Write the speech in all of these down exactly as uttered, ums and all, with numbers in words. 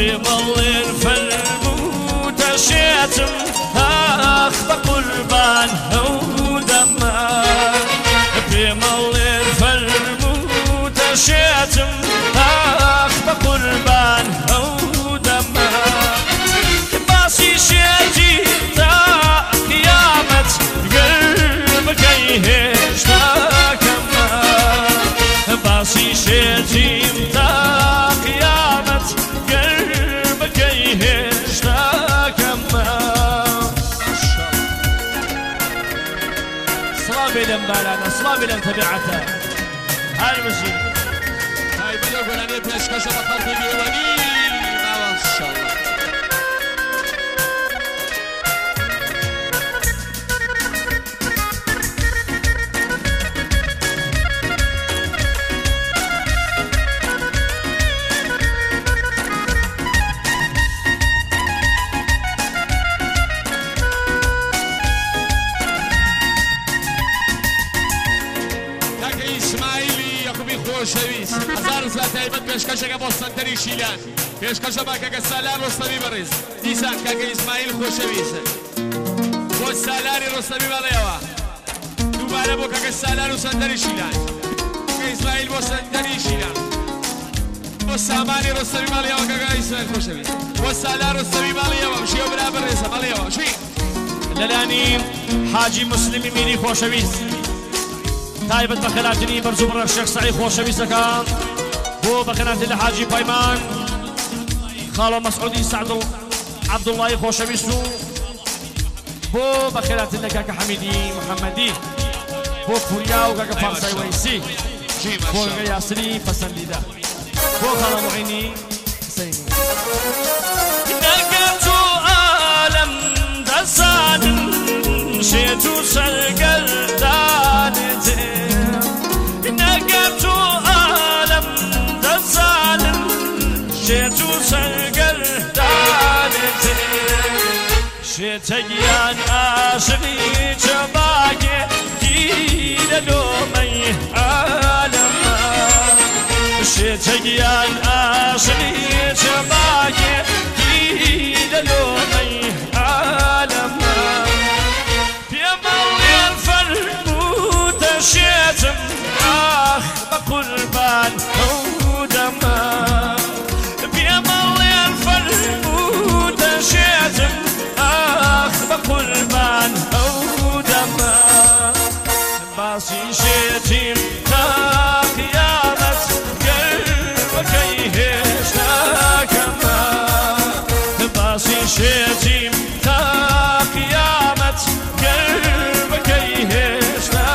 بمڵێ فەرمووتە شێتم ئاخ بە قوربان ئەو دەمە بمڵێ فەرمووتە شێتم ئاخ بە قوربان ئەو دەمە باسی شێتی تا قیامەت گەر بکەی هێشتا کەمە باسی شێتیم تا قیامەت گەر بکەی هێشتا کەمە سڵاوی لەم بارانە سڵاوی لەم تەبیعەتە هەر بژی هاي بلو قولانية بيشكشة بطلت بيواني ماوان إن شاء الله شویس هزار سال تایبت پیشکش که بستندری شیلان پیشکش با که سالار رستمی بریز دیسان که اسماعیل خوشویس با سالاری رستمی بالیوا دوباره با که سالار رستندری شیلان که اسماعیل بستندری شیلان با سامانی رستمی بالیوا که اسماعیل خوشویس با سالار رستمی بالیوا شیو برابر ریس بالیوا شی لەلانی حاجی مسلمی میری خۆشەویست تایبەت بە خێراتنی بەرزوو بڕە شێخ سەعید خۆشەویستەکان بۆ بە خێراتنی لە حاجی پایمان خاڵۆ مەسعودی سعدڵ عەبدوڵڵاهی خۆشەویست و بۆ بە خێراتنی لە کاکە حەمیدی محەممەدی بۆ پوریا و کاکە فارسای وەیسی بۆ گەگە یاسری پەسەندیدە بۆ خاڵە موعینی حسەینی نەگەر تو ئالەم دەزانن شێت و سەرگەردانتێ نەگەر تو ئالەم دەزانن شێت و سەرگەردانتێ شێتە گیان عاشقی جەباگێ گیرە لۆمەی عالەمە شێتە گیان عاشقی جەباگێ گیرە لۆمەی عالەمە شێتم ئاخ بە قوربان ئەو دەمە پێمەڵێن فەرمووتە شێتم ئاخ بە قوربان ئەو دەمە باسی شێتیم تا قیامەت گەر بکەی هێشتا کەمە باسی شێتیم تا قیامەت گەر بکەی هێشتا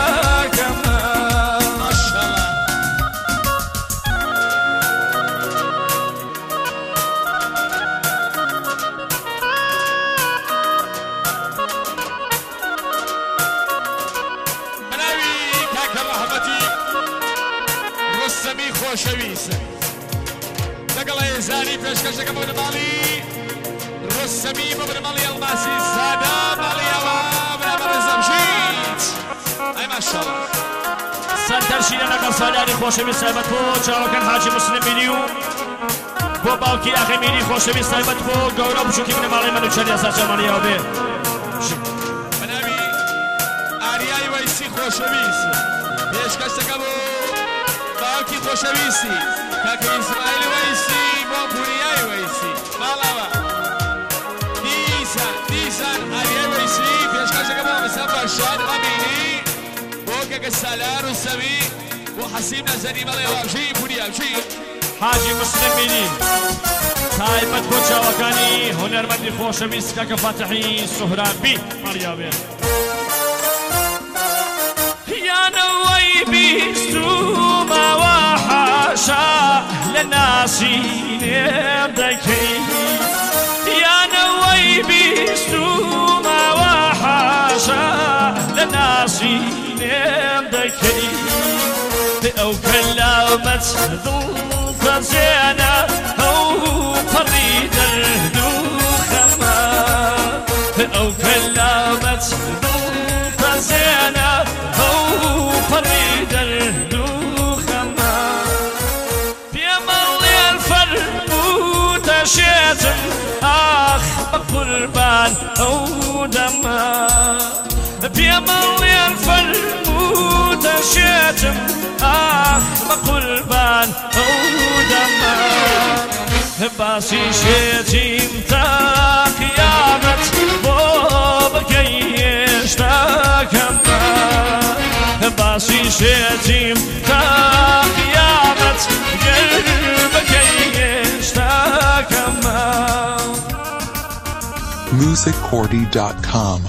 خۆشەویستە لەگەڵ هێزانی پێشکەشەکە بۆ نەماڵی ڕستەمی بە بنەماڵی ئەڵماسی زادا ماڵیەوە برابەر زەمشید ئەی ماشەڵڵا سەرتەرشینە لەگەڵ سالاری خۆشەویست تایبەت بۆ چاوەکان حاجی مسلم میری و بۆ باوکی ئاخی میری خۆشەویست تایبەت بۆ گەورە بچووکی بنەماڵی منوچەری ئەسا چەمەڵیەوە بێ بەناوی ئاریای وەیسی خۆشەویست پێشکەشەکە بۆ باوکی خۆشەویستی کاکە ئیسماعیل وەیسی بۆ پوریای وەیسی ماڵەوە دیسان دیسان ئاریای وەیسی پێشکەشەکە بۆ مەسە بەشاد ئەمینی بۆ کەکە سالار و سەوی بۆ حەسیب نەزەری مەڵێەوە بژی پوریا بژی حاجی مسلم میری تایبەت بۆ چاوەکانی هونەرمەندی خۆشەویست کاکە فاتحی سوهرابی مەڕیا بێ یانەوەی بیستومەوە حاشا لە ناسینێم دەکەی یانەوەی بیستومەوە حاشا لە ناسینێم دەکەی ئەو کەلامەت دڵپەزێنە ئەو پەڕی دەرد و خەمە ئەو کەلامەت دڵپەزێنە ئەو پەڕی دەرد و خەمە پێمەڵێن فەرمووتە دشيتم آخ بقربان أو دما بيمليان فرمو دشيتم آخ بقربان أو دما باسي شيتم تا قيامت بوبكيش تا كما باسي شيتم تا قيامت قلبكيش تا كما music cordy dot com